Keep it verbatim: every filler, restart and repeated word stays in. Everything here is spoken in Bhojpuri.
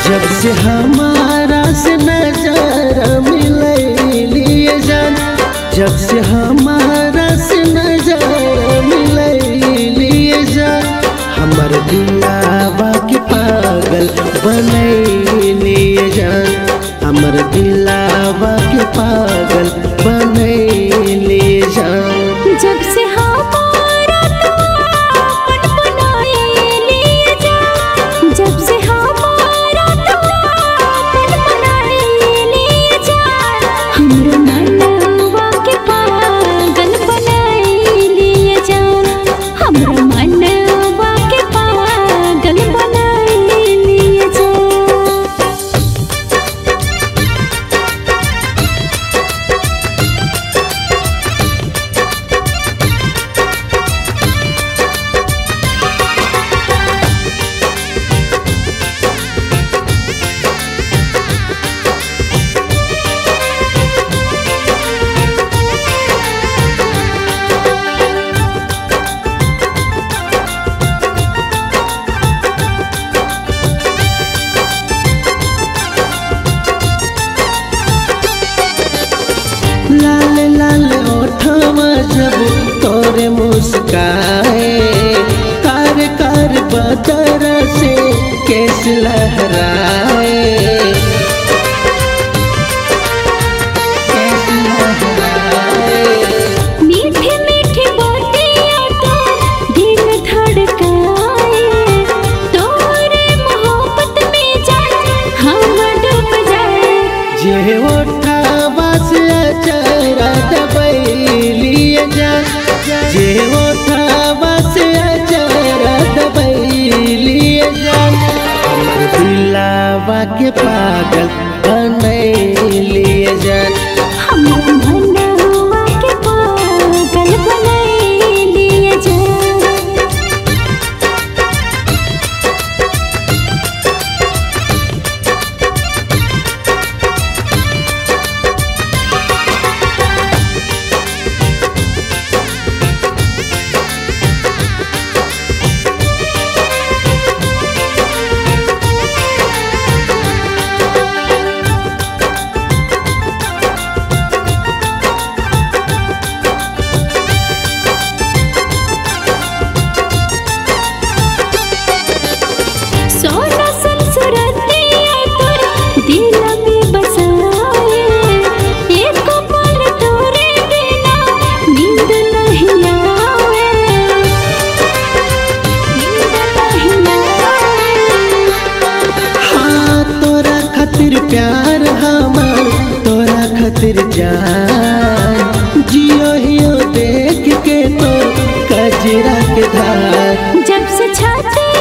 जब से हमारा से नजर मिलैलिए जान, जब से हमारा से नजर मिलैलिए जान, हमर दिलावा के पागल बनैलिए जान, हमर दिलावा के पागल बनैलिए जान। जब से हमारा तो अपन बनाइलिए जान, जब से हमारा तो अपन बनाइलिए जान, हमरो मनवा के पागल बनाइलिए जान, हमरो मनवा के पागल बनाइलिए जान। लाल लाल ओठवा जब तोरे मुस्काए, कार कार बदर से केस लहराए, केस लहराए। मीठी मीठी बातियां तो दिल धड़काए, तोरे मोहब्बत में जान हम डूब जाए। जे ओठवा से अचरा दबैलिए जान, जे ओठवा से अचरा दबैलिए जान, हमर दिलावा के पागल बनैलिए जान, हमरो मनवा के पागल बनाइलिए जान। सोना सन सुरतिया तोर दिल में बसाए, एक पल तोरे बिना नींद नहीं आवे, नींद नहीं आवे। हाँ तोरा खातिर प्यार हमार, तोरा खातिर जान, जियो हियो देख के तो कजरा के धार। जब से छाती